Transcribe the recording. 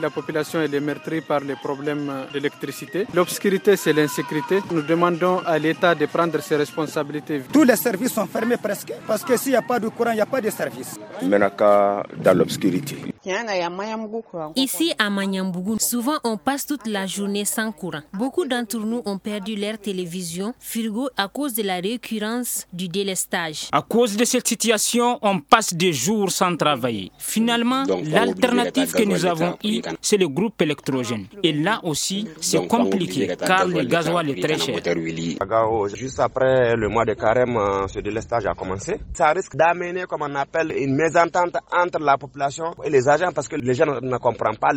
La population est meurtrie par les problèmes d'électricité. L'obscurité, c'est l'insécurité. Nous demandons à l'État de prendre ses responsabilités. Tous les services sont fermés presque, parce que s'il n'y a pas de courant, il n'y a pas de service. Menaka dans l'obscurité. Ici à Manyambougou, souvent on passe toute la journée sans courant. Beaucoup d'entre nous ont perdu leur télévision, frigo à cause de la récurrence du délestage. À cause de cette situation, on passe des jours sans travailler. Finalement, l'alternative que nous avons eue, c'est le groupe électrogène. Et là aussi, c'est compliqué car le gasoil est très cher. Juste après le mois de carême, ce délestage a commencé. Ça risque d'amener, comme on appelle, une mésentente entre la population et les agents parce que les gens ne comprennent pas.